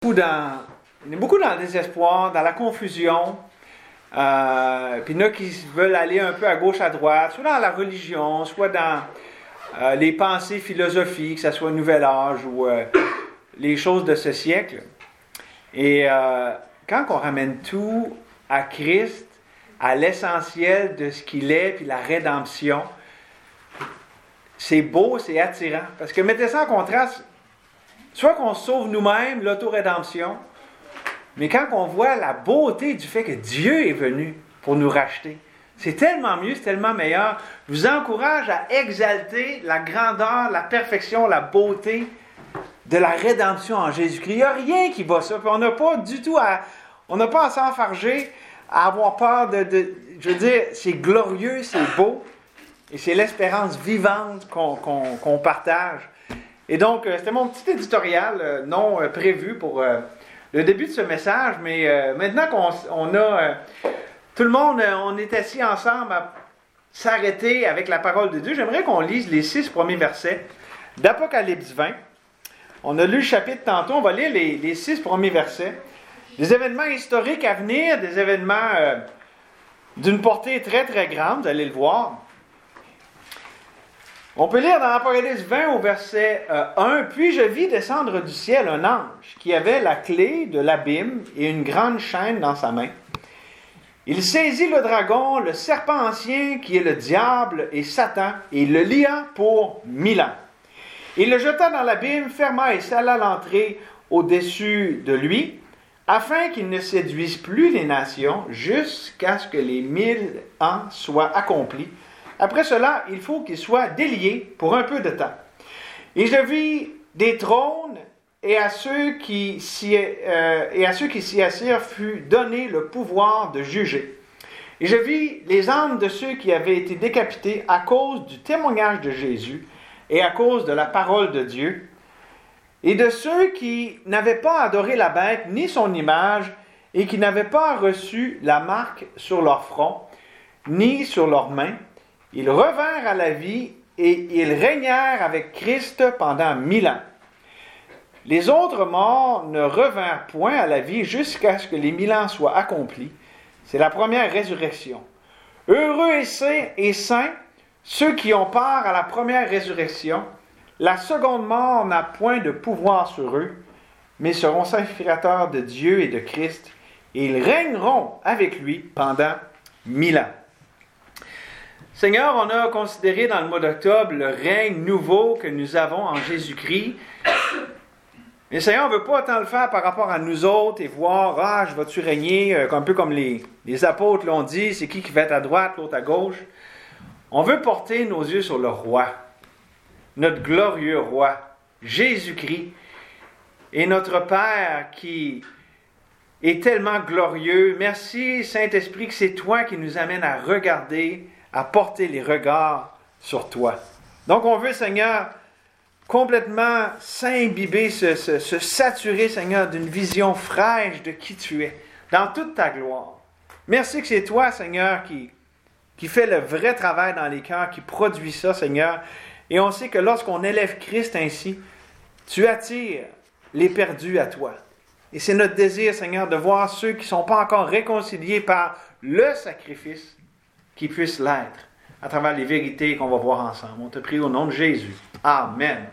On est beaucoup dans le désespoir, dans la confusion. Puis il y en a qui veulent aller un peu à gauche, à droite, soit dans la religion, soit dans les pensées philosophiques, que ce soit Nouvel Âge ou les choses de ce siècle. Et quand on ramène tout à Christ, à l'essentiel de ce qu'il est, puis la rédemption, c'est beau, c'est attirant. Parce que mettez ça en contraste, soit qu'on se sauve nous-mêmes, l'auto-rédemption, mais quand on voit la beauté du fait que Dieu est venu pour nous racheter, c'est tellement mieux, c'est tellement meilleur. Je vous encourage à exalter la grandeur, la perfection, la beauté de la rédemption en Jésus-Christ. Il n'y a rien qui va ça. Puis on n'a pas du tout on n'a pas à s'enfarger, à avoir peur je veux dire, c'est glorieux, c'est beau, et c'est l'espérance vivante qu'on partage. Et donc, c'était mon petit éditorial non prévu pour le début de ce message, mais maintenant qu'on a... tout le monde, on est assis ensemble à s'arrêter avec la parole de Dieu, j'aimerais qu'on lise les 6 premiers versets d'Apocalypse 20. On a lu le chapitre tantôt, on va lire les 6 premiers versets. Des événements historiques à venir, des événements d'une portée très très grande, vous allez le voir. On peut lire dans Apocalypse 20 au verset 1, « Puis je vis descendre du ciel un ange qui avait la clé de l'abîme et une grande chaîne dans sa main. Il saisit le dragon, le serpent ancien qui est le diable et Satan, et le lia pour 1000 ans. Il le jeta dans l'abîme, ferma et scella l'entrée au-dessus de lui, afin qu'il ne séduise plus les nations jusqu'à ce que les 1000 ans soient accomplis. Après cela, il faut qu'il soit délié pour un peu de temps. Et je vis des trônes, et à ceux qui s'y assirent fut donné le pouvoir de juger. Et je vis les âmes de ceux qui avaient été décapités à cause du témoignage de Jésus et à cause de la parole de Dieu, et de ceux qui n'avaient pas adoré la bête ni son image, et qui n'avaient pas reçu la marque sur leur front, ni sur leurs mains. Ils revinrent à la vie et ils régnèrent avec Christ pendant 1000 ans. Les autres morts ne revinrent point à la vie jusqu'à ce que les 1000 ans soient accomplis. C'est la première résurrection. Heureux et saints, ceux qui ont part à la première résurrection. La seconde mort n'a point de pouvoir sur eux, mais seront sacrificateurs de Dieu et de Christ, et ils régneront avec lui pendant 1000 ans. Seigneur, on a considéré dans le mois d'octobre le règne nouveau que nous avons en Jésus-Christ. Mais Seigneur, on ne veut pas tant le faire par rapport à nous autres et voir, je vais-tu régner, un peu comme les apôtres l'ont dit, c'est qui va être à droite, l'autre à gauche. On veut porter nos yeux sur le roi, notre glorieux roi, Jésus-Christ, et notre Père qui est tellement glorieux. Merci, Saint-Esprit, que c'est toi qui nous amène à regarder, à porter les regards sur toi. Donc, on veut, Seigneur, complètement s'imbiber, se saturer, Seigneur, d'une vision fraîche de qui tu es, dans toute ta gloire. Merci que c'est toi, Seigneur, qui fait le vrai travail dans les cœurs, qui produit ça, Seigneur. Et on sait que lorsqu'on élève Christ ainsi, tu attires les perdus à toi. Et c'est notre désir, Seigneur, de voir ceux qui ne sont pas encore réconciliés par le sacrifice, qui puissent l'être à travers les vérités qu'on va voir ensemble. On te prie au nom de Jésus. Amen.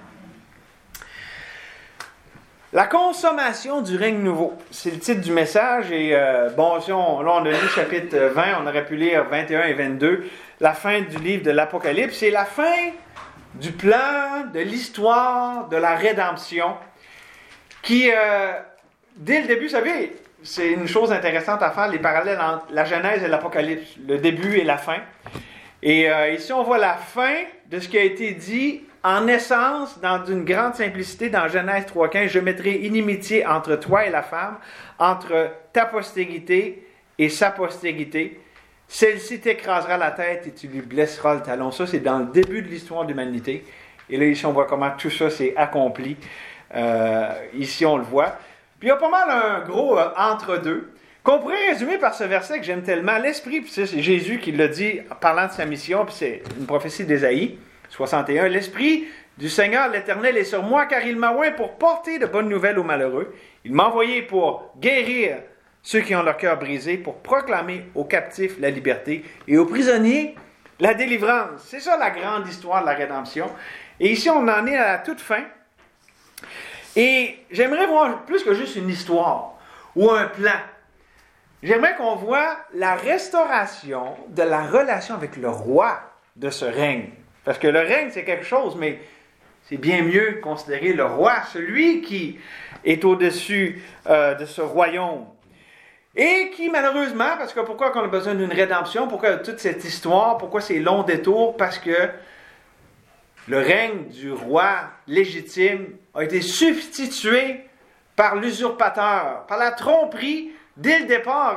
La consommation du règne nouveau, c'est le titre du message. Et si on a lu le chapitre 20, on aurait pu lire 21 et 22, la fin du livre de l'Apocalypse. C'est la fin du plan, de l'histoire, de la rédemption, qui, dès le début, vous savez, c'est une chose intéressante à faire, les parallèles entre la Genèse et l'Apocalypse, le début et la fin. Et ici, on voit la fin de ce qui a été dit en essence, dans une grande simplicité, dans Genèse 3,15, « Je mettrai inimitié entre toi et la femme, entre ta postérité et sa postérité. Celle-ci t'écrasera la tête et tu lui blesseras le talon. » Ça, c'est dans le début de l'histoire de l'humanité. Et là, ici, on voit comment tout ça s'est accompli. Ici, on le voit. Puis il y a pas mal un gros entre-deux, qu'on pourrait résumer par ce verset que j'aime tellement. L'Esprit, puis c'est Jésus qui l'a dit en parlant de sa mission, puis c'est une prophétie d'Ésaïe 61. « L'Esprit du Seigneur l'Éternel est sur moi, car il m'a oint pour porter de bonnes nouvelles aux malheureux. Il m'a envoyé pour guérir ceux qui ont leur cœur brisé, pour proclamer aux captifs la liberté et aux prisonniers la délivrance. C'est ça la grande histoire de la rédemption. Et ici, on en est à la toute fin. Et j'aimerais voir plus que juste une histoire ou un plan. J'aimerais qu'on voit la restauration de la relation avec le roi de ce règne. Parce que le règne, c'est quelque chose, mais c'est bien mieux de considérer le roi, celui qui est au-dessus de ce royaume. Et qui, malheureusement, parce que pourquoi on a besoin d'une rédemption, pourquoi toute cette histoire, pourquoi ces longs détours, parce que le règne du roi légitime a été substitué par l'usurpateur, par la tromperie dès le départ.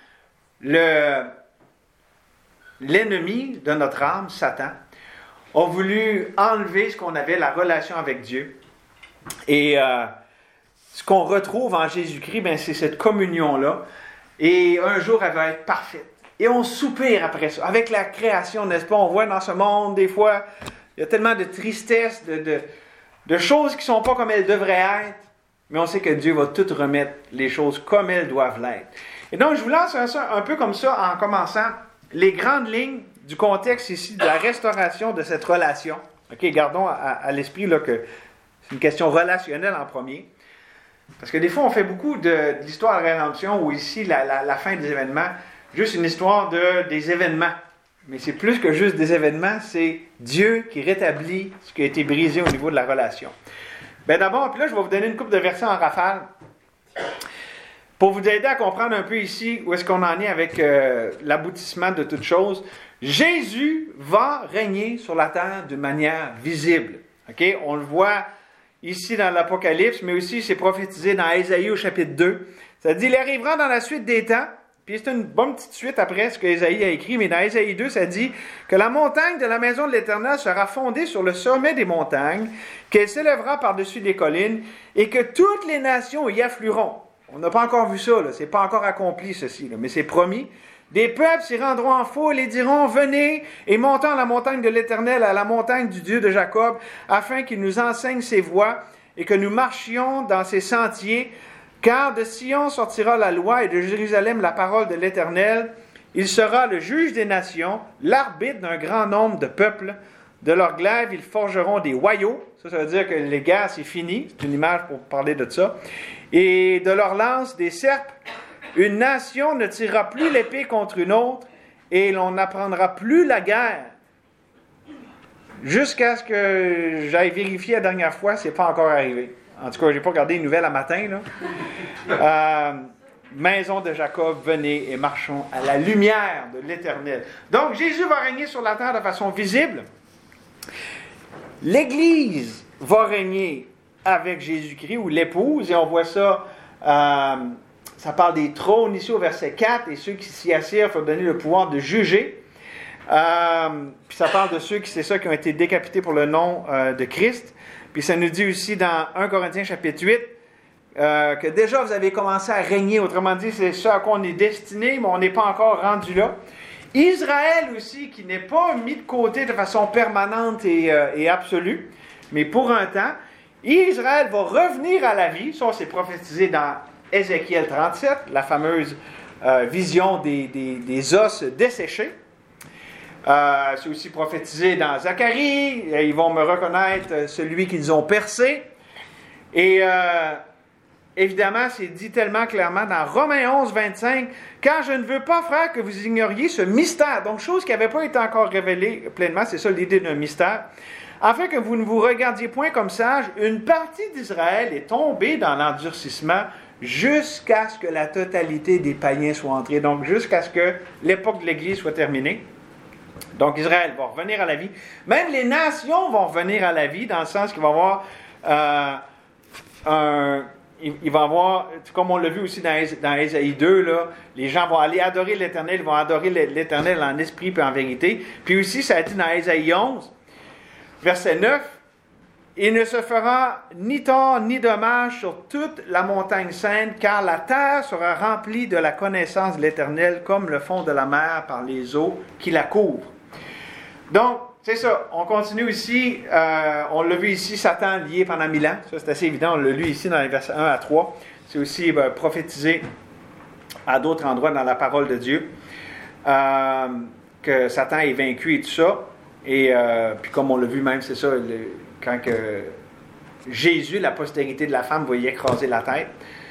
L'ennemi de notre âme, Satan, a voulu enlever ce qu'on avait, la relation avec Dieu. Et ce qu'on retrouve en Jésus-Christ, c'est cette communion-là. Et un jour, elle va être parfaite. Et on soupire après ça. Avec la création, n'est-ce pas? On voit dans ce monde, des fois, il y a tellement de tristesse, de choses qui ne sont pas comme elles devraient être. Mais on sait que Dieu va tout remettre les choses comme elles doivent l'être. Et donc, je vous lance un peu comme ça en commençant les grandes lignes du contexte ici de la restauration de cette relation. OK, gardons à l'esprit là, que c'est une question relationnelle en premier. Parce que des fois, on fait beaucoup de l'histoire de la rédemption ou ici, la fin des événements, juste une histoire des événements. Mais c'est plus que juste des événements, c'est Dieu qui rétablit ce qui a été brisé au niveau de la relation. D'abord, puis là, je vais vous donner une couple de versets en rafale pour vous aider à comprendre un peu ici où est-ce qu'on en est avec l'aboutissement de toutes choses. Jésus va régner sur la terre de manière visible. Okay? On le voit ici dans l'Apocalypse, mais aussi c'est prophétisé dans Ésaïe au chapitre 2. Ça dit, il arrivera dans la suite des temps, puis c'est une bonne petite suite après ce que Ésaïe a écrit, mais dans Ésaïe 2, ça dit que la montagne de la maison de l'Éternel sera fondée sur le sommet des montagnes, qu'elle s'élèvera par-dessus des collines, et que toutes les nations y afflueront. On n'a pas encore vu ça, là. C'est pas encore accompli ceci, là, mais c'est promis. Des peuples s'y rendront en foule et diront, venez et montons à la montagne de l'Éternel, à la montagne du Dieu de Jacob, afin qu'il nous enseigne ses voies et que nous marchions dans ses sentiers. Car de Sion sortira la loi et de Jérusalem la parole de l'Éternel. Il sera le juge des nations, l'arbitre d'un grand nombre de peuples. De leurs glaives, ils forgeront des hoyaux. Ça veut dire que les guerres, c'est fini. C'est une image pour parler de ça. Et de leurs lances, des serpes. Une nation ne tirera plus l'épée contre une autre et l'on n'apprendra plus la guerre. Jusqu'à ce que j'aille vérifier la dernière fois, c'est pas encore arrivé. En tout cas, je n'ai pas regardé les nouvelles à matin. Maison de Jacob, venez et marchons à la lumière de l'Éternel. Donc, Jésus va régner sur la terre de façon visible. L'Église va régner avec Jésus-Christ, ou l'épouse, et on voit ça, ça parle des trônes ici au verset 4, et ceux qui s'y assirent furent donnés le pouvoir de juger. Puis ça parle de ceux qui ont été décapités pour le nom de Christ. Puis ça nous dit aussi dans 1 Corinthiens chapitre 8 que déjà vous avez commencé à régner. Autrement dit, c'est ça à quoi on est destiné, mais on n'est pas encore rendu là. Israël aussi, qui n'est pas mis de côté de façon permanente et absolue, mais pour un temps, Israël va revenir à la vie. Ça, c'est prophétisé dans Ézéchiel 37, la fameuse vision des os desséchés. C'est aussi prophétisé dans Zacharie. Ils vont me reconnaître celui qu'ils ont percé. Et évidemment, c'est dit tellement clairement dans Romains 11, 25, « Car je ne veux pas, frère, que vous ignoriez ce mystère. » Donc, chose qui n'avait pas été encore révélée pleinement, c'est ça l'idée d'un mystère. « Afin que vous ne vous regardiez point comme sages, une partie d'Israël est tombée dans l'endurcissement jusqu'à ce que la totalité des païens soit entrée. » Donc, jusqu'à ce que l'époque de l'Église soit terminée. Donc, Israël va revenir à la vie. Même les nations vont revenir à la vie, dans le sens qu'il va y avoir il va y avoir, comme on l'a vu aussi dans Ésaïe 2, là, les gens vont aller adorer l'Éternel, ils vont adorer l'Éternel en esprit et en vérité. Puis aussi, ça a été dans Ésaïe 11, verset 9, « Il ne se fera ni tort ni dommage sur toute la montagne sainte, car la terre sera remplie de la connaissance de l'Éternel, comme le fond de la mer par les eaux qui la couvrent. » Donc, c'est ça. On continue ici. On l'a vu ici, Satan lié pendant 1000 ans. Ça, c'est assez évident. On l'a lu ici dans les versets 1 à 3. c'est aussi prophétisé à d'autres endroits dans la parole de Dieu, que Satan est vaincu et tout ça. Et puis comme on l'a vu même, c'est ça, quand que Jésus, la postérité de la femme, va y écraser la tête.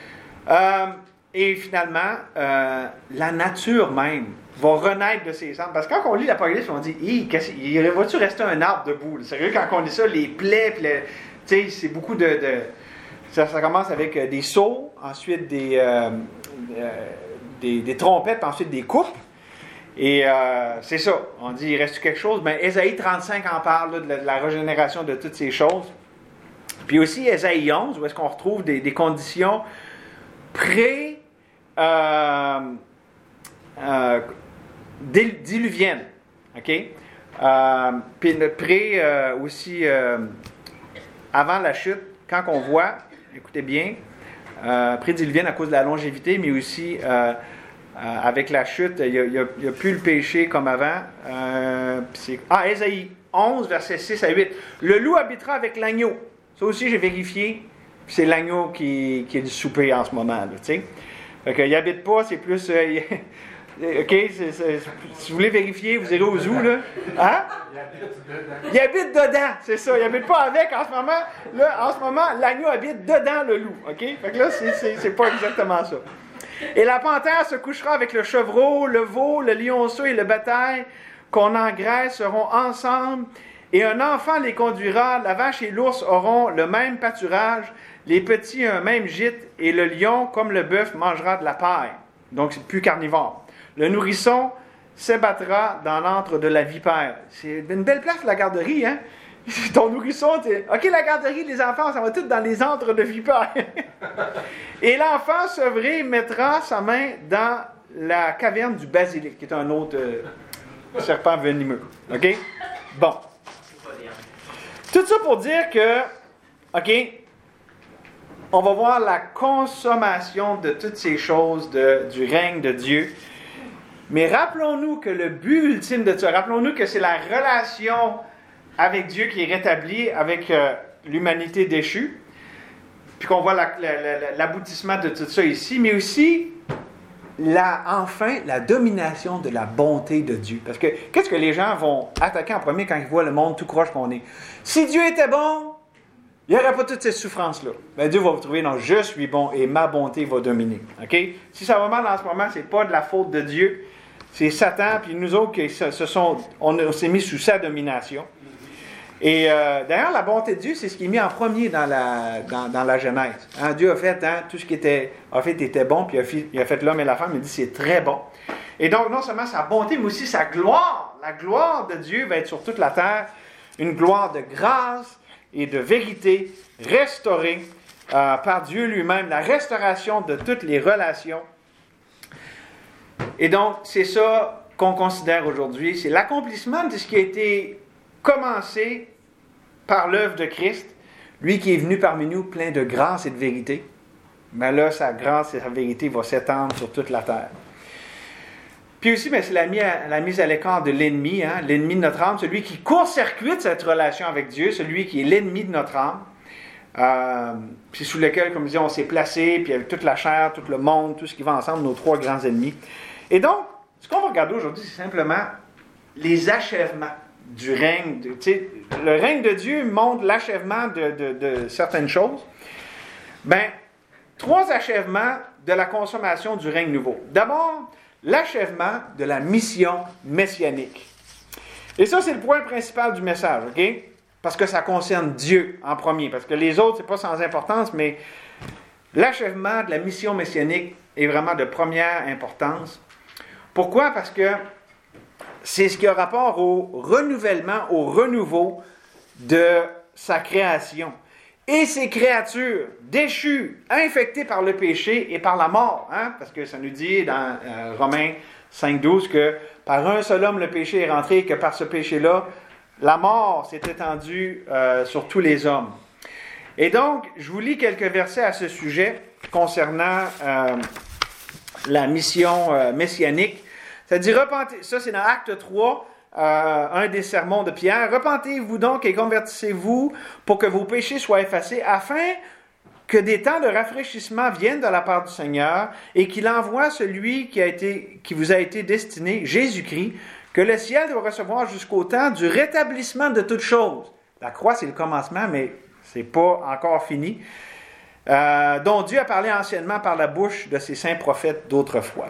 Et finalement, la nature même va renaître de ses cendres. Parce que quand on lit l'Apocalypse, on dit, va-tu rester un arbre debout? Sérieux, quand on lit ça, les plaies, tu sais, c'est beaucoup ça commence avec des sauts, ensuite des trompettes, puis ensuite des coupes. Et c'est ça, on dit, il reste quelque chose. Mais Ésaïe 35 en parle, là, de la régénération de toutes ces choses. Puis aussi Ésaïe 11, où est-ce qu'on retrouve des conditions diluviennes. OK? Puis aussi, avant la chute, quand on voit, écoutez bien, pré-diluvienne à cause de la longévité, mais aussi avec la chute, il n'y a plus le péché comme avant. Ésaïe 11, versets 6 à 8. Le loup habitera avec l'agneau. Ça aussi, j'ai vérifié. C'est l'agneau qui est du souper en ce moment. Tu sais. Fait qu'il n'habite pas, c'est plus... OK, si vous voulez vérifier, vous irez au zoo, là. Hein? Il habite dedans, c'est ça. Il n'habite pas avec en ce moment. Là, en ce moment, l'agneau habite dedans le loup. OK? Fait que là, c'est pas exactement ça. Et la panthère se couchera avec le chevreau, le veau, le lionceau et le bétail qu'on engraisse seront ensemble. Et un enfant les conduira. La vache et l'ours auront le même pâturage. Les petits un même gîte. Et le lion, comme le bœuf, mangera de la paille. Donc, c'est plus carnivore. Le nourrisson s'ébattra dans l'antre de la vipère. C'est une belle place, la garderie, hein? Ton nourrisson, OK, la garderie, les enfants, ça va tout dans les antres de vipère. Et l'enfant sevré mettra sa main dans la caverne du basilic, qui est un autre serpent venimeux. OK? Bon. Tout ça pour dire que, OK, on va voir la consommation de toutes ces choses du règne de Dieu. Mais rappelons-nous que le but ultime de ça, rappelons-nous que c'est la relation avec Dieu qui est rétablie avec l'humanité déchue, puis qu'on voit l'aboutissement de tout ça ici, mais aussi, enfin, la domination de la bonté de Dieu. Parce que qu'est-ce que les gens vont attaquer en premier quand ils voient le monde tout croche qu'on est? Si Dieu était bon, il n'y aurait pas toutes ces souffrances-là. Ben, Dieu va vous trouver, non, je suis bon et ma bonté va dominer. OK? Si ça va mal en ce moment, c'est pas de la faute de Dieu, c'est Satan, puis nous autres, on s'est mis sous sa domination. Et d'ailleurs, la bonté de Dieu, c'est ce qui est mis en premier dans la Genèse. Hein, Dieu a fait tout ce qui était bon, puis il a fait l'homme et la femme, il dit c'est très bon. Et donc, non seulement sa bonté, mais aussi sa gloire. La gloire de Dieu va être sur toute la terre, une gloire de grâce et de vérité restaurée par Dieu lui-même, la restauration de toutes les relations. Et donc, c'est ça qu'on considère aujourd'hui, c'est l'accomplissement de ce qui a été commencé par l'œuvre de Christ, lui qui est venu parmi nous plein de grâce et de vérité. Mais là, sa grâce et sa vérité vont s'étendre sur toute la terre. Puis aussi, c'est la mise à l'écart de l'ennemi, hein, l'ennemi de notre âme, celui qui court-circuite cette relation avec Dieu, celui qui est l'ennemi de notre âme, puis sous lequel, comme je disais, on s'est placé, puis avec toute la chair, tout le monde, tout ce qui va ensemble, nos trois grands ennemis. Et donc, ce qu'on va regarder aujourd'hui, c'est simplement les achèvements du règne. Le règne de Dieu montre l'achèvement de certaines choses. Trois achèvements de la consommation du règne nouveau. D'abord, l'achèvement de la mission messianique. Et ça, c'est le point principal du message, OK? Parce que ça concerne Dieu en premier. Parce que les autres, c'est pas sans importance, mais l'achèvement de la mission messianique est vraiment de première importance. Pourquoi? Parce que c'est ce qui a rapport au renouvellement, au renouveau de sa création. Et ces créatures déchues, infectées par le péché et par la mort, hein? Parce que ça nous dit dans Romains 5,12 que par un seul homme le péché est rentré, et que par ce péché-là, la mort s'est étendue sur tous les hommes. Et donc, je vous lis quelques versets à ce sujet concernant la mission messianique. Ça dit, ça c'est dans Acte 3, un des sermons de Pierre. « Repentez-vous donc et convertissez-vous pour que vos péchés soient effacés, afin que des temps de rafraîchissement viennent de la part du Seigneur et qu'il envoie celui qui vous a été destiné, Jésus-Christ, que le ciel doit recevoir jusqu'au temps du rétablissement de toutes choses. La croix, c'est le commencement, mais c'est pas encore fini. Dont Dieu a parlé anciennement par la bouche de ses saints prophètes d'autrefois.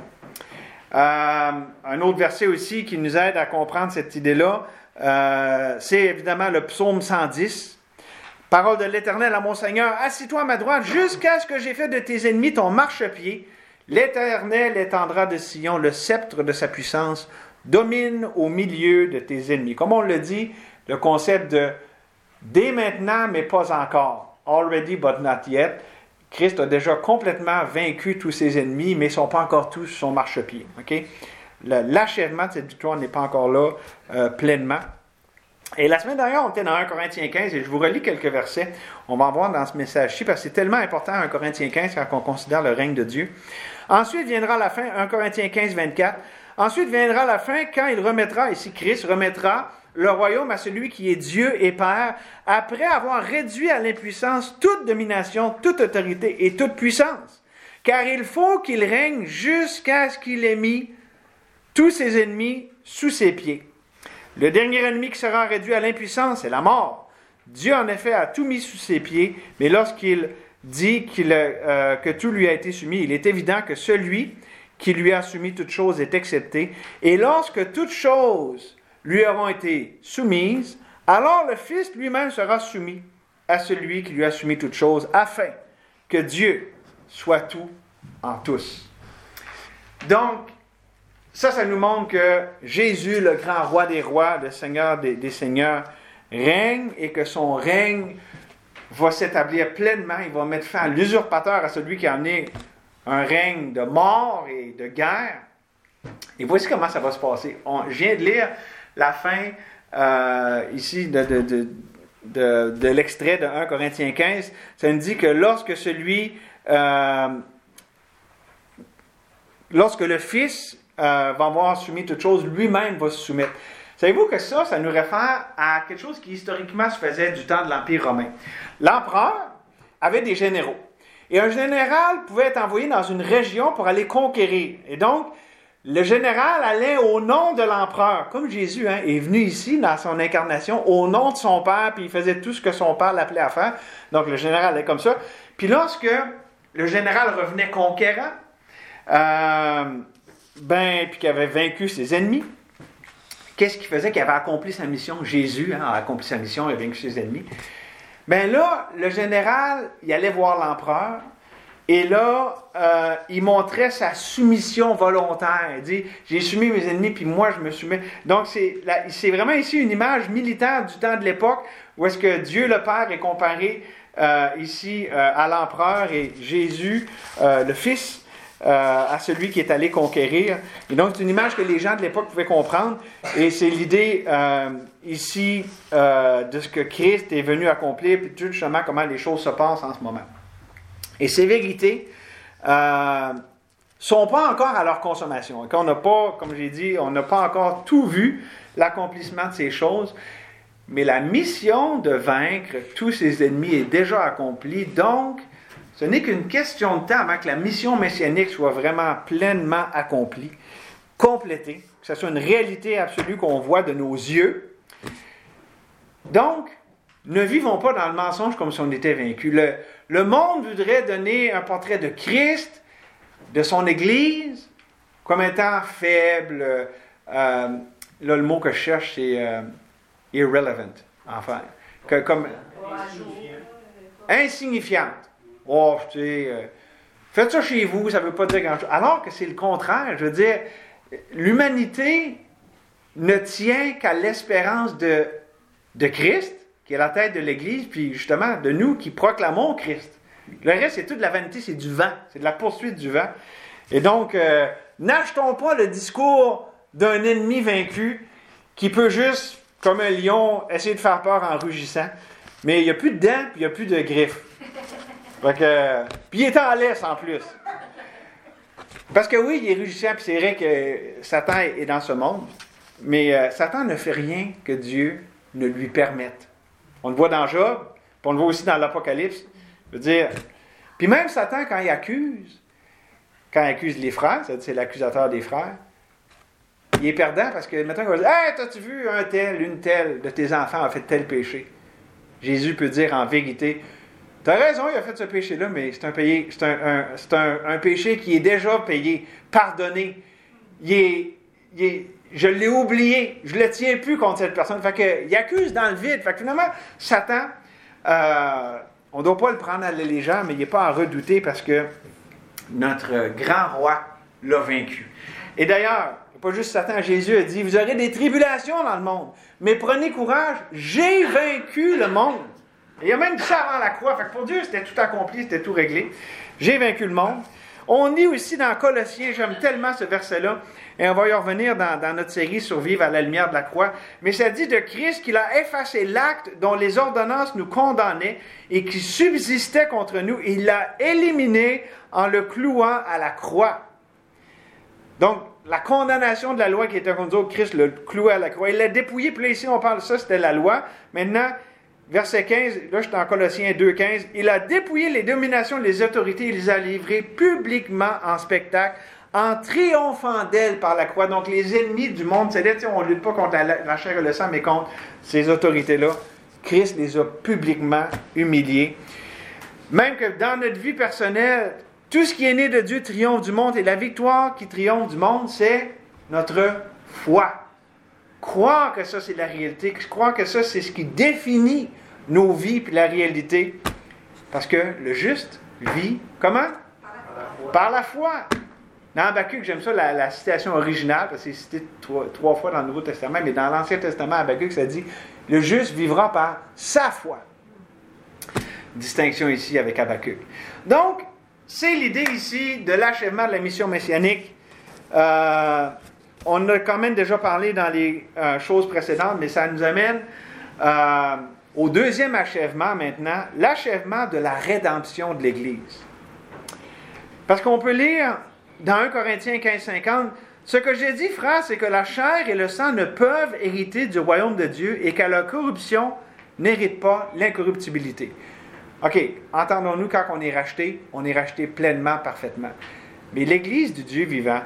Un autre verset aussi qui nous aide à comprendre cette idée-là, c'est évidemment le psaume 110. Parole de l'Éternel à mon Seigneur, assis-toi à ma droite jusqu'à ce que j'ai fait de tes ennemis ton marchepied. L'Éternel étendra de Sion le sceptre de sa puissance, domine au milieu de tes ennemis. Comme on le dit, le concept de dès maintenant, mais pas encore. Already but not yet. Christ a déjà complètement vaincu tous ses ennemis, mais ils ne sont pas encore tous sur son marchepied. Okay? L'achèvement de cette victoire n'est pas encore là pleinement. Et la semaine dernière, on était dans 1 Corinthiens 15, et je vous relis quelques versets. On va en voir dans ce message-ci, parce que c'est tellement important 1 Corinthiens 15 quand on considère le règne de Dieu. Ensuite viendra la fin, 1 Corinthiens 15, 24. Ensuite viendra la fin quand il remettra, ici Christ remettra le royaume à celui qui est Dieu et Père, après avoir réduit à l'impuissance toute domination, toute autorité et toute puissance. Car il faut qu'il règne jusqu'à ce qu'il ait mis tous ses ennemis sous ses pieds. Le dernier ennemi qui sera réduit à l'impuissance, c'est la mort. Dieu, en effet, a tout mis sous ses pieds, mais lorsqu'il dit que tout lui a été soumis, il est évident que celui qui lui a soumis toutes choses est excepté. Et lorsque toutes choses lui auront été soumises, alors le Fils lui-même sera soumis à celui qui lui a soumis toutes choses, afin que Dieu soit tout en tous. Donc, ça nous montre que Jésus, le grand roi des rois, le Seigneur des seigneurs, règne et que son règne va s'établir pleinement. Il va mettre fin à l'usurpateur, à celui qui a amené un règne de mort et de guerre. Et voici comment ça va se passer. Je viens de lire la fin ici de l'extrait de 1 Corinthiens 15. Ça nous dit que lorsque le Fils va avoir soumis toutes choses, lui-même va se soumettre. Savez-vous que ça nous réfère à quelque chose qui historiquement se faisait du temps de l'Empire romain. L'empereur avait des généraux. Et un général pouvait être envoyé dans une région pour aller conquérir. Et donc, le général allait au nom de l'empereur, comme Jésus est venu ici dans son incarnation, au nom de son Père, puis il faisait tout ce que son Père l'appelait à faire. Donc, le général allait comme ça. Puis lorsque le général revenait conquérant, puis qu'il avait vaincu ses ennemis, qu'est-ce qu'il faisait? Qu'il avait accompli sa mission. Jésus a accompli sa mission, il a vaincu ses ennemis. Là, le général, il allait voir l'empereur, et là, il montrait sa soumission volontaire. Il dit, j'ai soumis mes ennemis, puis moi, je me soumets. Donc, c'est vraiment ici une image militaire du temps de l'époque, où est-ce que Dieu le Père est comparé ici à l'empereur, et Jésus, le Fils, à celui qui est allé conquérir. Et donc, c'est une image que les gens de l'époque pouvaient comprendre. Et c'est l'idée ici de ce que Christ est venu accomplir, puis tout justement comment les choses se passent en ce moment. Et ces vérités sont pas encore à leur consommation. On n'a pas, comme j'ai dit, on n'a pas encore tout vu, l'accomplissement de ces choses. Mais la mission de vaincre tous ses ennemis est déjà accomplie. Donc, ce n'est qu'une question de temps avant que la mission messianique soit vraiment pleinement accomplie, complétée, que ce soit une réalité absolue qu'on voit de nos yeux. Donc, ne vivons pas dans le mensonge comme si on était vaincus. Le monde voudrait donner un portrait de Christ, de son Église, comme étant faible. Là, le mot que je cherche, c'est irrelevant, enfin. Comme insignifiante. Oh, tu sais, faites ça chez vous, ça ne veut pas dire grand-chose. Alors que c'est le contraire. Je veux dire, l'humanité ne tient qu'à l'espérance de Christ, qui est la tête de l'Église, puis justement de nous qui proclamons Christ. Le reste, c'est toute la vanité, c'est du vent. C'est de la poursuite du vent. Et donc, n'achetons pas le discours d'un ennemi vaincu qui peut juste, comme un lion, essayer de faire peur en rugissant. Mais il n'y a plus de dents, puis il n'y a plus de griffes. Puis il est en laisse en plus. Parce que oui, il est rugissant, puis c'est vrai que Satan est dans ce monde, mais Satan ne fait rien que Dieu ne lui permette. On le voit dans Job, puis on le voit aussi dans l'Apocalypse. Je veux dire, Puis même Satan, quand il accuse les frères, c'est l'accusateur des frères, il est perdant parce que maintenant, il va dire « Hey, t'as-tu vu un tel, une telle de tes enfants a fait tel péché? » Jésus peut dire en vérité, « T'as raison, il a fait ce péché-là, mais c'est un péché qui est déjà payé, pardonné. Je l'ai oublié, je ne le tiens plus contre cette personne. » Fait qu'il accuse dans le vide. Fait que finalement, Satan, on ne doit pas le prendre à la légère, mais il n'est pas à redouter parce que notre grand roi l'a vaincu. Et d'ailleurs, pas juste Satan, Jésus a dit, vous aurez des tribulations dans le monde, mais prenez courage, j'ai vaincu le monde. Et il a même dit ça avant la croix. Fait que pour Dieu, c'était tout accompli, c'était tout réglé. J'ai vaincu le monde. On lit aussi dans Colossiens, j'aime tellement ce verset-là, et on va y revenir dans notre série Survivre à la lumière de la croix, mais ça dit de Christ qu'il a effacé l'acte dont les ordonnances nous condamnaient et qui subsistait contre nous. Il l'a éliminé en le clouant à la croix. Donc, la condamnation de la loi qui était contre nous, Christ l'a cloué à la croix. Il l'a dépouillé, puis là, ici, on parle de ça, c'était la loi. Maintenant, verset 15, là, je suis en Colossiens 2,15. Il a dépouillé les dominations, les autorités, il les a livrées publiquement en spectacle, en triomphant d'elles par la croix. Donc, les ennemis du monde céleste, on ne lutte pas contre la chair et le sang, mais contre ces autorités-là. Christ les a publiquement humiliés. Même que dans notre vie personnelle, tout ce qui est né de Dieu triomphe du monde, et la victoire qui triomphe du monde, c'est notre foi. Croire que ça, c'est la réalité, croire que ça, c'est ce qui définit nos vies et la réalité. Parce que le juste vit comment? Par la foi. Dans Habakkuk, j'aime ça, la citation originale, parce que c'est cité trois fois dans le Nouveau Testament, mais dans l'Ancien Testament, Habakkuk, ça dit « Le juste vivra par sa foi ». Distinction ici avec Habakkuk. Donc, c'est l'idée ici de l'achèvement de la mission messianique. On a quand même déjà parlé dans les choses précédentes, mais ça nous amène au deuxième achèvement maintenant, l'achèvement de la rédemption de l'Église. Parce qu'on peut lire dans 1 Corinthiens 15-50, « Ce que j'ai dit, frère, c'est que la chair et le sang ne peuvent hériter du royaume de Dieu et qu'à la corruption n'hérite pas l'incorruptibilité. » OK, entendons-nous, quand on est racheté pleinement, parfaitement. Mais l'Église du Dieu vivant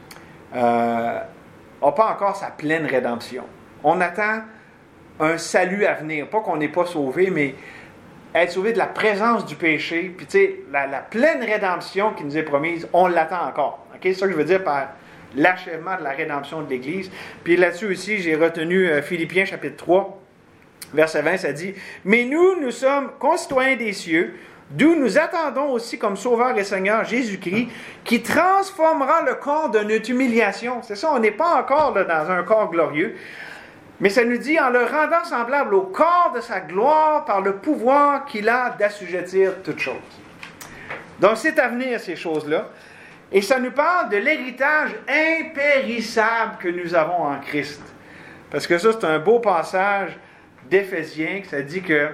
n'a pas encore sa pleine rédemption. On attend un salut à venir. Pas qu'on n'est pas sauvé, mais être sauvé de la présence du péché. Puis tu sais, la pleine rédemption qui nous est promise, on l'attend encore. OK, c'est ça que je veux dire par l'achèvement de la rédemption de l'Église. Puis là-dessus aussi, j'ai retenu Philippiens chapitre 3. Verset 20, ça dit « Mais nous sommes concitoyens des cieux, d'où nous attendons aussi comme Sauveur et Seigneur Jésus-Christ, qui transformera le corps de notre humiliation. » C'est ça, on n'est pas encore là, dans un corps glorieux. Mais ça nous dit « En le rendant semblable au corps de sa gloire par le pouvoir qu'il a d'assujettir toutes choses. » Donc, c'est à venir, ces choses-là. Et ça nous parle de l'héritage impérissable que nous avons en Christ. Parce que ça, c'est un beau passage d'Éphésiens, ça dit que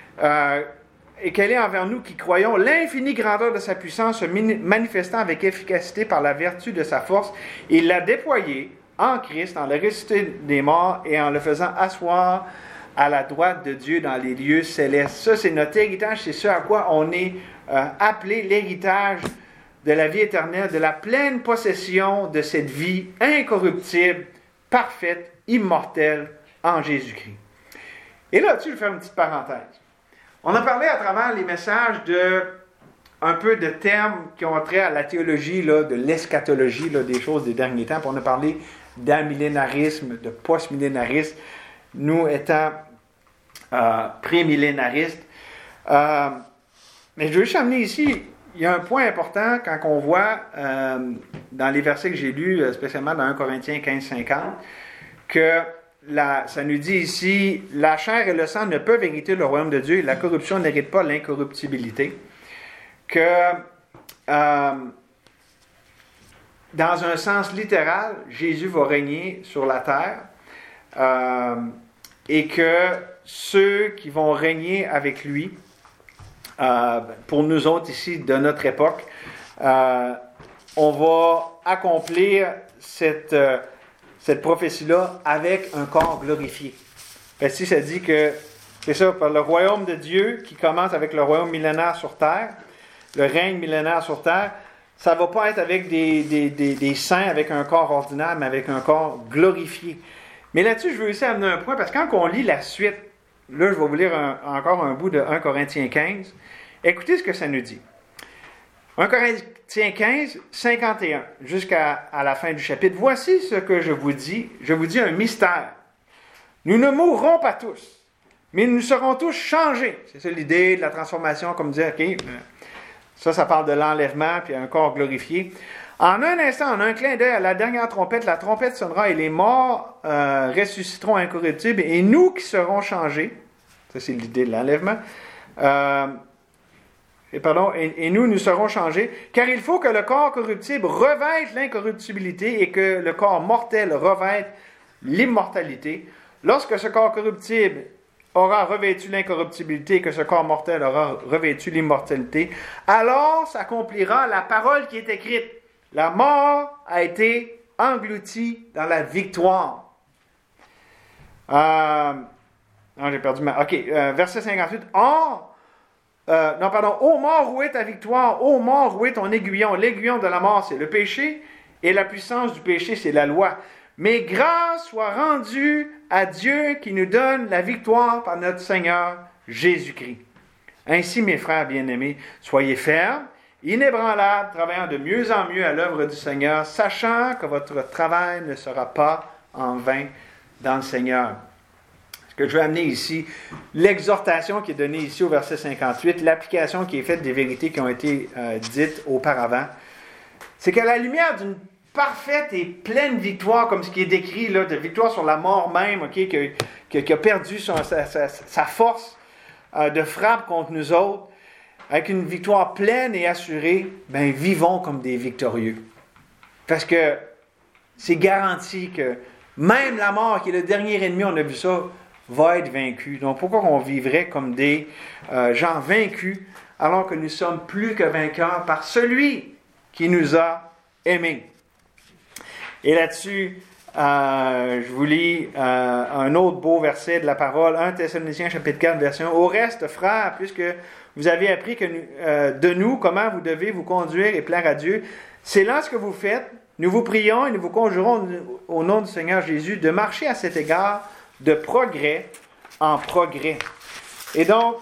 et qu'elle est envers nous qui croyons l'infinie grandeur de sa puissance se manifestant avec efficacité par la vertu de sa force, il l'a déployé en Christ, en le ressuscité des morts et en le faisant asseoir à la droite de Dieu dans les lieux célestes. Ça, c'est notre héritage, c'est ce à quoi on est appelé l'héritage de la vie éternelle, de la pleine possession de cette vie incorruptible, parfaite, immortelle en Jésus-Christ. Et là, tu veux faire une petite parenthèse. On a parlé à travers les messages un peu de termes qui ont trait à la théologie, là, de l'eschatologie, là, des choses des derniers temps. Puis on a parlé d'amillénarisme, de post-millénarisme, nous étant pré-millénaristes. Mais je veux juste amener ici, il y a un point important quand on voit dans les versets que j'ai lus, spécialement dans 1 Corinthiens 15-50, que ça nous dit ici, la chair et le sang ne peuvent hériter le royaume de Dieu et la corruption n'hérite pas l'incorruptibilité. Que dans un sens littéral, Jésus va régner sur la terre et que ceux qui vont régner avec lui, pour nous autres ici de notre époque, on va accomplir cette prophétie-là avec un corps glorifié. Parce que ça dit que c'est ça, par le royaume de Dieu qui commence avec le royaume millénaire sur terre, le règne millénaire sur terre, ça ne va pas être avec des saints, avec un corps ordinaire, mais avec un corps glorifié. Mais là-dessus, je veux aussi amener un point, parce que quand on lit la suite, là, je vais vous lire encore un bout de 1 Corinthiens 15. Écoutez ce que ça nous dit. 1 Corinthiens 15, 51, jusqu'à la fin du chapitre. Voici ce que je vous dis. Je vous dis un mystère. Nous ne mourrons pas tous, mais nous serons tous changés. C'est ça l'idée de la transformation, comme dire, OK, ça parle de l'enlèvement, puis un corps glorifié. En un instant, en un clin d'œil, à la dernière trompette, la trompette sonnera et les morts ressusciteront incorruptibles, et nous qui serons changés, ça c'est l'idée de l'enlèvement, et nous serons changés, car il faut que le corps corruptible revête l'incorruptibilité et que le corps mortel revête l'immortalité. Lorsque ce corps corruptible aura revêtu l'incorruptibilité et que ce corps mortel aura revêtu l'immortalité, alors s'accomplira la parole qui est écrite. La mort a été engloutie dans la victoire. J'ai perdu ma... OK, verset 58. Ô mort, où est ta victoire? Ô mort, où est ton aiguillon? L'aiguillon de la mort, c'est le péché, et la puissance du péché, c'est la loi. Mais grâce soit rendue à Dieu qui nous donne la victoire par notre Seigneur Jésus-Christ. Ainsi, mes frères bien-aimés, soyez fermes, inébranlables, travaillant de mieux en mieux à l'œuvre du Seigneur, sachant que votre travail ne sera pas en vain dans le Seigneur. Ce que je veux amener ici, l'exhortation qui est donnée ici au verset 58, l'application qui est faite des vérités qui ont été dites auparavant, c'est qu'à la lumière d'une parfaite et pleine victoire, comme ce qui est décrit, là, de victoire sur la mort même, okay, qui a perdu sa force de frappe contre nous autres, avec une victoire pleine et assurée, ben vivons comme des victorieux. Parce que c'est garanti que même la mort, qui est le dernier ennemi, on a vu ça, va être vaincu. Donc pourquoi on vivrait comme des gens vaincus, alors que nous sommes plus que vainqueurs par celui qui nous a aimés. Et là-dessus, je vous lis un autre beau verset de la parole, 1 Thessaloniciens chapitre 4, verset 1. Au reste, frères, puisque vous avez appris de nous comment vous devez vous conduire et plaire à Dieu, c'est là ce que vous faites. Nous vous prions et nous vous conjurons au nom du Seigneur Jésus de marcher à cet égard de progrès en progrès. Et donc,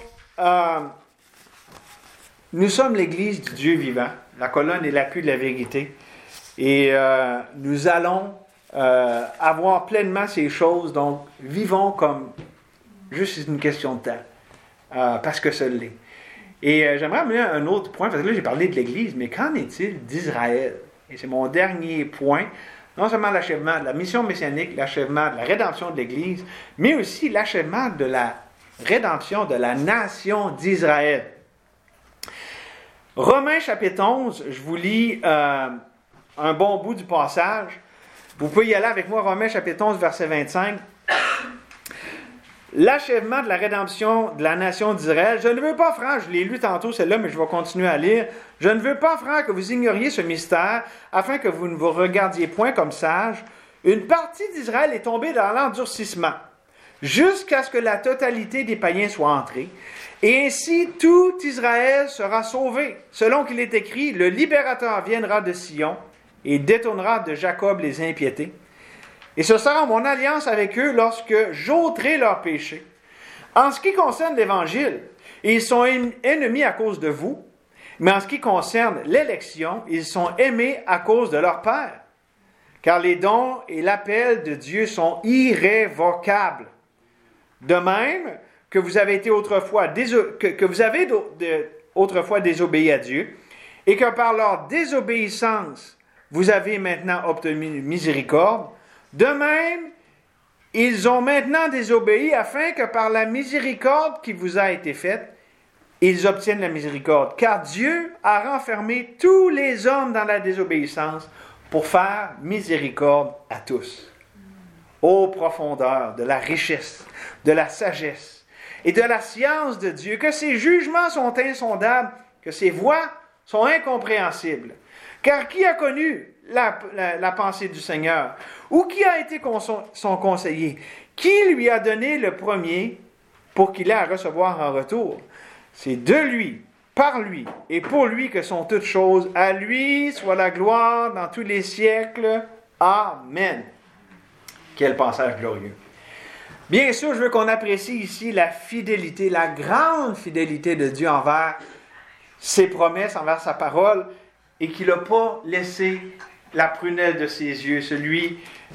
nous sommes l'Église du Dieu vivant, la colonne et l'appui de la vérité. Et nous allons avoir pleinement ces choses, donc vivons comme juste une question de temps, parce que ça l'est. Et j'aimerais amener un autre point, parce que là j'ai parlé de l'Église, mais qu'en est-il d'Israël? Et c'est mon dernier point, non seulement l'achèvement de la mission messianique, l'achèvement de la rédemption de l'Église, mais aussi l'achèvement de la rédemption de la nation d'Israël. Romains chapitre 11, je vous lis un bon bout du passage. Vous pouvez y aller avec moi, Romains chapitre 11, verset 25. L'achèvement de la rédemption de la nation d'Israël. Je ne veux pas, frère, je l'ai lu tantôt celle-là, mais je vais continuer à lire. Je ne veux pas, frère, que vous ignoriez ce mystère, afin que vous ne vous regardiez point comme sages. Une partie d'Israël est tombée dans l'endurcissement, jusqu'à ce que la totalité des païens soit entrée. Et ainsi, tout Israël sera sauvé. Selon qu'il est écrit, le libérateur viendra de Sion et détournera de Jacob les impiétés. Et ce sera mon alliance avec eux lorsque j'ôterai leurs péchés. En ce qui concerne l'Évangile, ils sont ennemis à cause de vous, mais en ce qui concerne l'élection, ils sont aimés à cause de leur Père. Car les dons et l'appel de Dieu sont irrévocables. De même que vous avez été autrefois autrefois désobéi à Dieu, et que par leur désobéissance, vous avez maintenant obtenu miséricorde, de même, ils ont maintenant désobéi afin que par la miséricorde qui vous a été faite, ils obtiennent la miséricorde. Car Dieu a renfermé tous les hommes dans la désobéissance pour faire miséricorde à tous. Ô profondeur de la richesse, de la sagesse et de la science de Dieu, que ses jugements sont insondables, que ses voies sont incompréhensibles. Car qui a connu la pensée du Seigneur? Ou qui a été son conseiller? Qui lui a donné le premier pour qu'il ait à recevoir en retour? C'est de lui par lui et pour lui que sont toutes choses. À lui soit la gloire dans tous les siècles. Amen. Quel passage glorieux. Bien sûr, je veux qu'on apprécie ici la fidélité, la grande fidélité de Dieu envers ses promesses, envers sa parole, et qu'il n'a pas laissé la prunelle de ses yeux, celui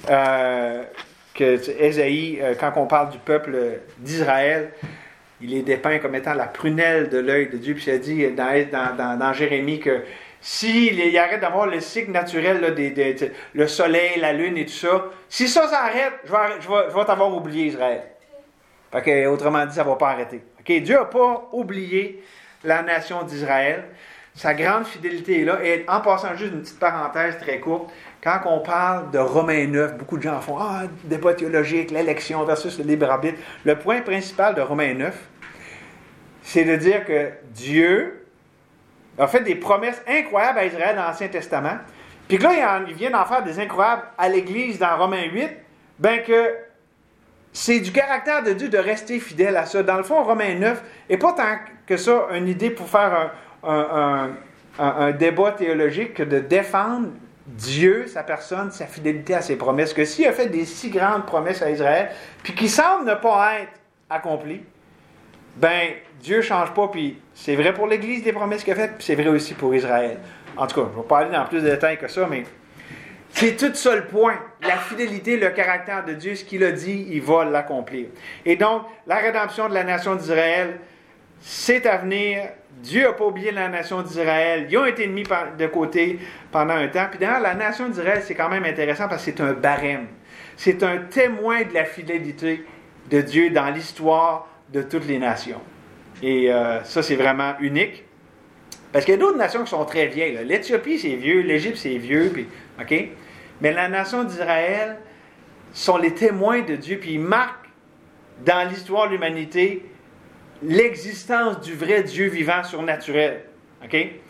que Ésaïe, quand on parle du peuple d'Israël, il est dépeint comme étant la prunelle de l'œil de Dieu. Puis il a dit dans Jérémie que s'il arrête d'avoir le cycle naturel, là, le soleil, la lune et tout ça, si ça s'arrête, je vais t'avoir oublié, Israël. Fait que, autrement dit, ça ne va pas arrêter. Okay? Dieu n'a pas oublié la nation d'Israël. Sa grande fidélité est là. Et en passant juste une petite parenthèse très courte, quand on parle de Romains 9, beaucoup de gens font débat théologique, l'élection versus le libre arbitre. Le point principal de Romains 9, c'est de dire que Dieu a fait des promesses incroyables à Israël dans l'Ancien Testament. Puis que là, il vient d'en faire des incroyables à l'Église dans Romains 8, bien que c'est du caractère de Dieu de rester fidèle à ça. Dans le fond, Romains 9 n'est pas tant que ça une idée pour faire un débat théologique que de défendre Dieu, sa personne, sa fidélité à ses promesses. Que s'il a fait des si grandes promesses à Israël, puis qui semblent ne pas être accomplies, ben Dieu ne change pas, puis c'est vrai pour l'Église des promesses qu'il a faites, puis c'est vrai aussi pour Israël. En tout cas, je ne vais pas aller dans plus de détails que ça, mais c'est tout ça le point. La fidélité, le caractère de Dieu, ce qu'il a dit, il va l'accomplir. Et donc, la rédemption de la nation d'Israël, c'est à venir. Dieu n'a pas oublié la nation d'Israël. Ils ont été mis de côté pendant un temps. Puis d'ailleurs, la nation d'Israël, c'est quand même intéressant parce que c'est un barème. C'est un témoin de la fidélité de Dieu dans l'histoire de toutes les nations. Et ça, c'est vraiment unique. Parce qu'il y a d'autres nations qui sont très vieilles. Là. L'Éthiopie, c'est vieux. L'Égypte, c'est vieux. Puis, OK? Mais la nation d'Israël sont les témoins de Dieu. Puis ils marquent dans l'histoire de l'humanité l'existence du vrai Dieu vivant surnaturel. OK?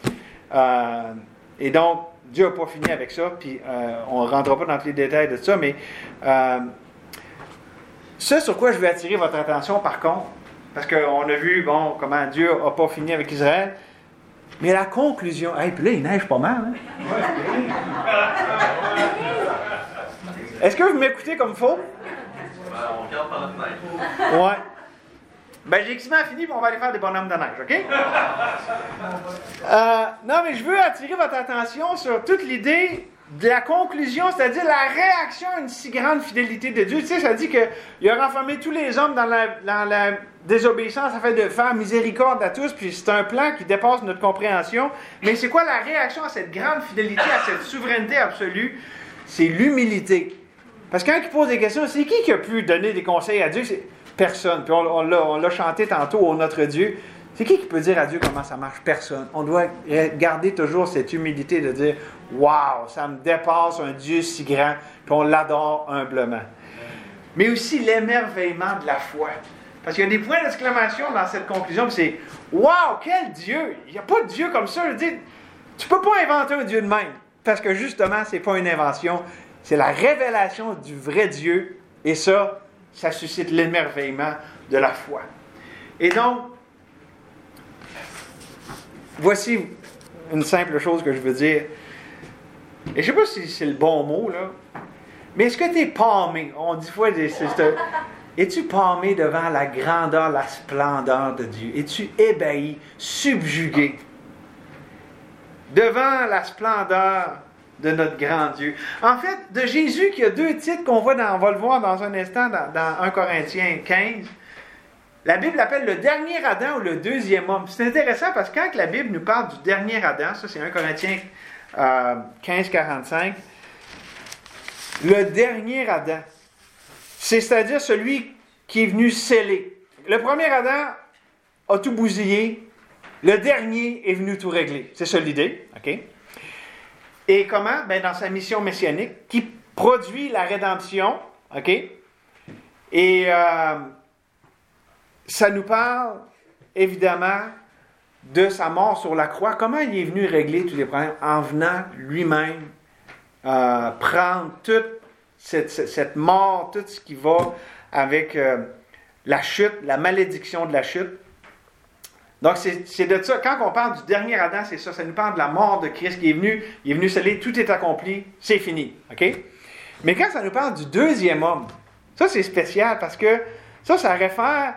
Et donc, Dieu n'a pas fini avec ça, puis on ne rentrera pas dans tous les détails de ça, mais ce sur quoi je veux attirer votre attention, par contre, parce qu'on a vu, comment Dieu n'a pas fini avec Israël, mais la conclusion... Puis là, il neige pas mal, hein? Est-ce que vous m'écoutez comme il faut? On regarde par la fenêtre. Ouais. J'ai quasiment fini, puis on va aller faire des bonhommes de neige, OK? Non, mais je veux attirer votre attention sur toute l'idée de la conclusion, c'est-à-dire la réaction à une si grande fidélité de Dieu. Tu sais, ça dit qu'il a renfermé tous les hommes dans la désobéissance afin de faire miséricorde à tous, puis c'est un plan qui dépasse notre compréhension. Mais c'est quoi la réaction à cette grande fidélité, à cette souveraineté absolue? C'est l'humilité. Parce que quand il pose des questions, c'est qui a pu donner des conseils à Dieu? C'est personne. Puis on l'a chanté tantôt au Notre Dieu. C'est qui peut dire à Dieu comment ça marche? Personne. On doit garder toujours cette humilité de dire « Wow, ça me dépasse un Dieu si grand. » Puis on l'adore humblement. Mais aussi l'émerveillement de la foi. Parce qu'il y a des points d'exclamation dans cette conclusion. Puis c'est « Wow, quel Dieu! Il n'y a pas de Dieu comme ça. » Je dis, tu ne peux pas inventer un Dieu de même. Parce que justement, ce n'est pas une invention. C'est la révélation du vrai Dieu. Et ça suscite l'émerveillement de la foi. Et donc, voici une simple chose que je veux dire. Et je ne sais pas si c'est le bon mot, là. Mais est-ce que tu es pâmé? On dit fois, es-tu pâmé devant la grandeur, la splendeur de Dieu? Es-tu ébahi, subjugué devant la splendeur de notre grand Dieu? En fait, de Jésus, qui a deux titres qu'on voit on va le voir dans un instant dans 1 Corinthiens 15, la Bible l'appelle le dernier Adam ou le deuxième homme. C'est intéressant parce que quand la Bible nous parle du dernier Adam, ça c'est 1 Corinthiens 15, 45, le dernier Adam, c'est-à-dire celui qui est venu sceller. Le premier Adam a tout bousillé, le dernier est venu tout régler. C'est ça l'idée, OK? Et comment? Dans sa mission messianique, qui produit la rédemption, OK? Et ça nous parle, évidemment, de sa mort sur la croix. Comment il est venu régler tous les problèmes? En venant lui-même prendre toute cette mort, tout ce qui va avec la chute, la malédiction de la chute. Donc, c'est de ça. Quand on parle du dernier Adam, c'est ça. Ça nous parle de la mort de Christ qui est venu. Il est venu sceller, tout est accompli, c'est fini. OK? Mais quand ça nous parle du deuxième homme, ça, c'est spécial parce que ça réfère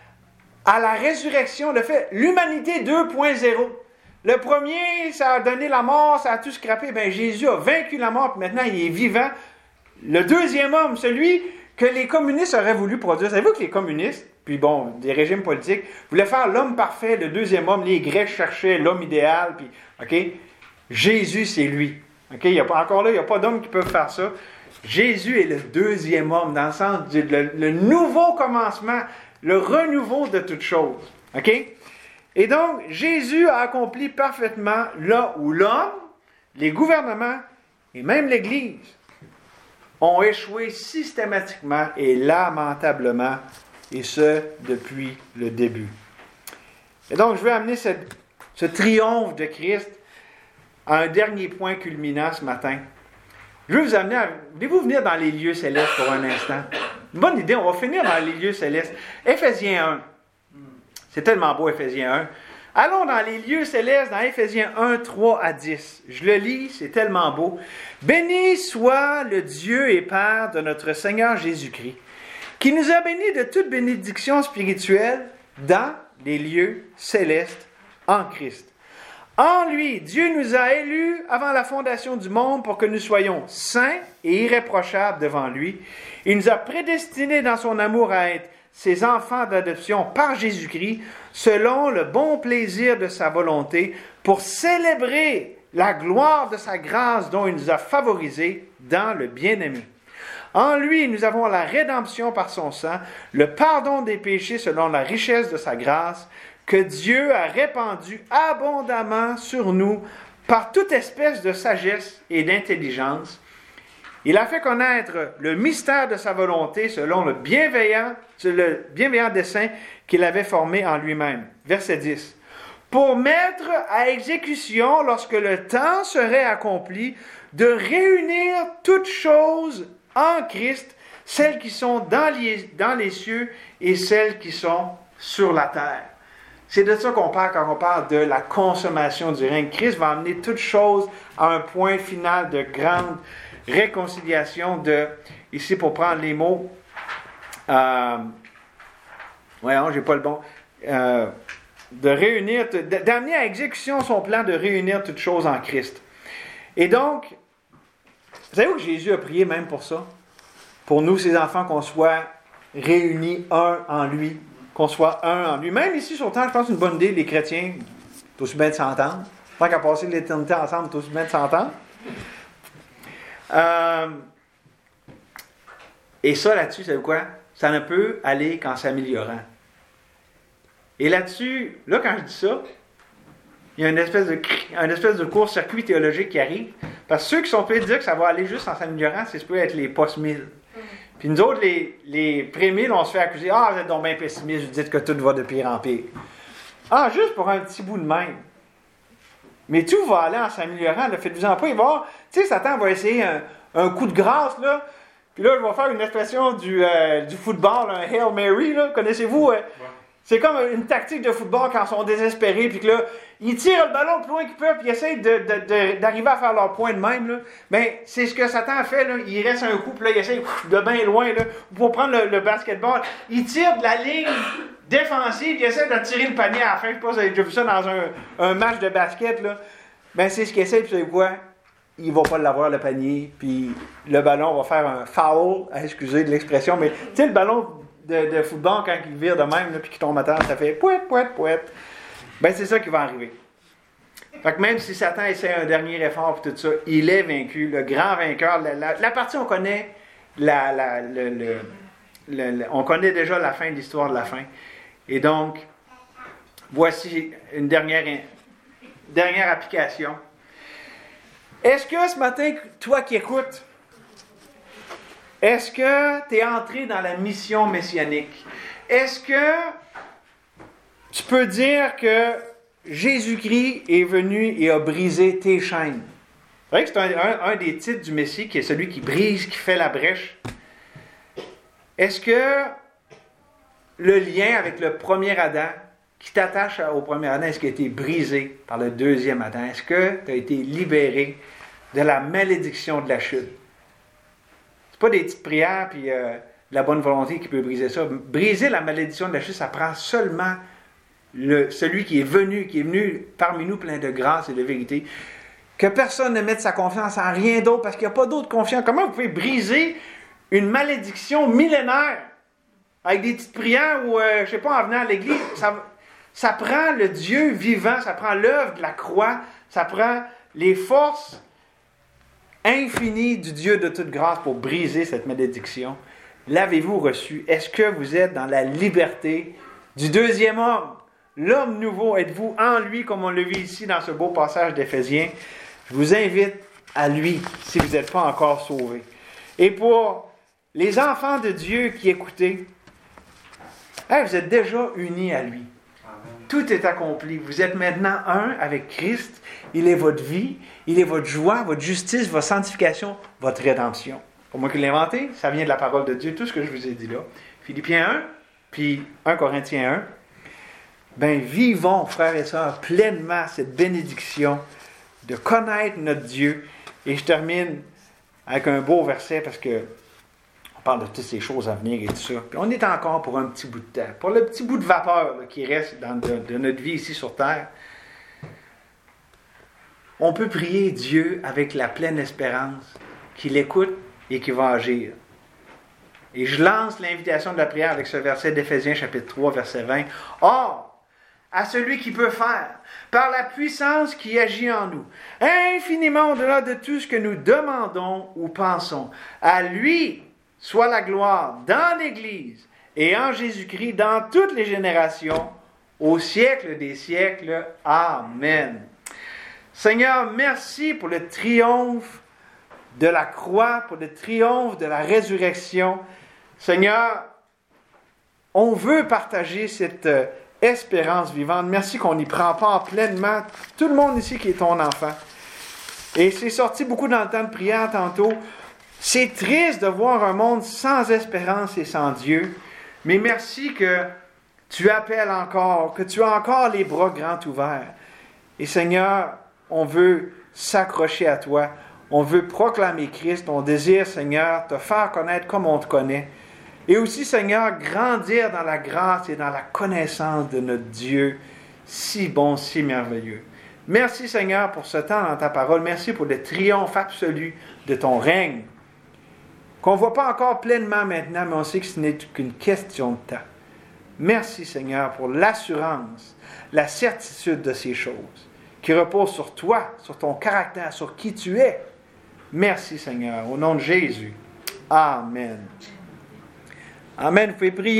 à la résurrection, le fait, l'humanité 2.0. Le premier, ça a donné la mort, ça a tout scrappé. Bien, Jésus a vaincu la mort, puis maintenant, il est vivant. Le deuxième homme, celui que les communistes auraient voulu produire. Savez-vous que les communistes, puis bon, des régimes politiques, voulaient faire l'homme parfait, le deuxième homme. Les Grecs cherchaient l'homme idéal, puis, OK? Jésus, c'est lui. OK? Encore là, il n'y a pas d'homme qui peut faire ça. Jésus est le deuxième homme, dans le sens du le nouveau commencement, le renouveau de toutes choses. OK? Et donc, Jésus a accompli parfaitement là où l'homme, les gouvernements et même l'Église ont échoué systématiquement et lamentablement, et ce, depuis le début. Et donc, je vais amener ce triomphe de Christ à un dernier point culminant ce matin. Je vais vous amener voulez-vous venir dans les lieux célestes pour un instant? Une bonne idée, on va finir dans les lieux célestes. Éphésiens 1. C'est tellement beau, Éphésiens 1. Allons dans les lieux célestes, dans Éphésiens 1, 3 à 10. Je le lis, c'est tellement beau. Béni soit le Dieu et Père de notre Seigneur Jésus-Christ, qui nous a bénis de toute bénédiction spirituelle dans les lieux célestes en Christ. En lui, Dieu nous a élus avant la fondation du monde pour que nous soyons saints et irréprochables devant lui. Il nous a prédestinés dans son amour à être ses enfants d'adoption par Jésus-Christ, selon le bon plaisir de sa volonté, pour célébrer la gloire de sa grâce dont il nous a favorisés dans le bien-aimé. En lui, nous avons la rédemption par son sang, le pardon des péchés selon la richesse de sa grâce, que Dieu a répandu abondamment sur nous par toute espèce de sagesse et d'intelligence. Il a fait connaître le mystère de sa volonté selon le bienveillant dessein qu'il avait formé en lui-même. Verset 10. Pour mettre à exécution, lorsque le temps serait accompli, de réunir toutes choses en Christ, celles qui sont dans les cieux et celles qui sont sur la terre. C'est de ça qu'on parle quand on parle de la consommation du règne. Christ va amener toutes choses à un point final de grande réconciliation ici pour prendre les mots, j'ai pas le bon, d'amener à exécution son plan de réunir toutes choses en Christ. Et donc, savez-vous que Jésus a prié même pour ça? Pour nous, ses enfants, qu'on soit réunis un en lui, qu'on soit un en lui. Même ici sur Terre, je pense que c'est une bonne idée, les chrétiens, c'est aussi bien de s'entendre. Tant qu'à passer l'éternité ensemble, c'est aussi bien de s'entendre. Et ça, là-dessus, savez-vous quoi? Ça ne peut aller qu'en s'améliorant. Et là-dessus, là, quand je dis ça, il y a une espèce de court-circuit théologique qui arrive. Parce que ceux qui sont prêts à dire que ça va aller juste en s'améliorant, c'est peut être les post-1000. Puis nous autres, les pré-1000, on se fait accuser. Ah, vous êtes donc bien pessimiste, vous dites que tout va de pire en pire. Ah, juste pour un petit bout de même. Mais tout va aller en s'améliorant. Là, faites-vous-en pas. Il va voir, tu sais, Satan va essayer un coup de grâce, là. Puis là, je vais faire une expression du football, un Hail Mary, là. Connaissez-vous? Ouais. C'est comme une tactique de football quand ils sont désespérés, puis que là, ils tirent le ballon le plus loin qu'ils peuvent, puis ils essayent d'arriver à faire leur point de même, là. Mais c'est ce que Satan fait, là. Il reste un coup, puis là, il essaye de bien loin, là. Pour prendre le basketball, il tire de la ligne défensive, il essaie de tirer le panier à la fin. Je sais pas si vous avez déjà vu ça dans un match de basket, là. Ben, c'est ce qu'il essaie, puis vous savez quoi? Il va pas l'avoir, le panier, puis le ballon va faire un foul, excusez de l'expression, mais tu sais, le ballon de football, quand il vire de même, là, puis qu'il tombe à terre, ça fait pouet, pouet, pouet. Ben, c'est ça qui va arriver. Fait que même si Satan essaie un dernier effort pour tout ça, il est vaincu, le grand vainqueur. La partie, on connaît on connaît déjà la fin de l'histoire de la fin. Et donc, voici une dernière application. Est-ce que ce matin, toi qui écoutes, est-ce que tu es entré dans la mission messianique? Est-ce que tu peux dire que Jésus-Christ est venu et a brisé tes chaînes? C'est vrai que c'est un des titres du Messie, qui est celui qui brise, qui fait la brèche. Est-ce que le lien avec le premier Adam, qui t'attache au premier Adam, est-ce qu'il a été brisé par le deuxième Adam? Est-ce que tu as été libéré de la malédiction de la chute? C'est pas des petites prières puis la bonne volonté qui peut briser ça. Briser la malédiction de la chute, ça prend seulement celui qui est venu parmi nous plein de grâce et de vérité. Que personne ne mette sa confiance en rien d'autre parce qu'il n'y a pas d'autre confiance. Comment vous pouvez briser une malédiction millénaire avec des petites prières ou, je ne sais pas, en venant à l'église? Ça prend le Dieu vivant, ça prend l'œuvre de la croix, ça prend les forces infinies du Dieu de toute grâce pour briser cette malédiction. L'avez-vous reçu? Est-ce que vous êtes dans la liberté du deuxième homme? L'homme nouveau, êtes-vous en lui, comme on le vit ici dans ce beau passage d'Éphésiens? Je vous invite à lui, si vous n'êtes pas encore sauvés. Et pour les enfants de Dieu qui écoutez, vous êtes déjà unis à lui. Tout est accompli. Vous êtes maintenant un avec Christ. Il est votre vie, il est votre joie, votre justice, votre sanctification, votre rédemption. Pas moi qui l'ai inventé, ça vient de la parole de Dieu, tout ce que je vous ai dit là. Philippiens 1, puis 1 Corinthiens 1. Vivons, frères et sœurs, pleinement cette bénédiction de connaître notre Dieu. Et je termine avec un beau verset parce que on parle de toutes ces choses à venir et tout ça. Puis on est encore pour un petit bout de temps, pour le petit bout de vapeur là, qui reste de notre vie ici sur terre. On peut prier Dieu avec la pleine espérance qu'il écoute et qu'il va agir. Et je lance l'invitation de la prière avec ce verset d'Éphésiens chapitre 3, verset 20. Or, à celui qui peut faire, par la puissance qui agit en nous, infiniment au-delà de tout ce que nous demandons ou pensons. À lui soit la gloire dans l'Église et en Jésus-Christ dans toutes les générations, au siècle des siècles. Amen. Seigneur, merci pour le triomphe de la croix, pour le triomphe de la résurrection. Seigneur, on veut partager cette espérance vivante. Merci qu'on y prend part pleinement. Tout le monde ici qui est ton enfant. Et c'est sorti beaucoup dans le temps de prière tantôt. C'est triste de voir un monde sans espérance et sans Dieu. Mais merci que tu appelles encore, que tu as encore les bras grands ouverts. Et Seigneur, on veut s'accrocher à toi. On veut proclamer Christ. On désire, Seigneur, te faire connaître comme on te connaît. Et aussi, Seigneur, grandir dans la grâce et dans la connaissance de notre Dieu, si bon, si merveilleux. Merci, Seigneur, pour ce temps dans ta parole. Merci pour le triomphe absolu de ton règne, qu'on ne voit pas encore pleinement maintenant, mais on sait que ce n'est qu'une question de temps. Merci, Seigneur, pour l'assurance, la certitude de ces choses, qui reposent sur toi, sur ton caractère, sur qui tu es. Merci, Seigneur, au nom de Jésus. Amen. Amen. Vous pouvez prier.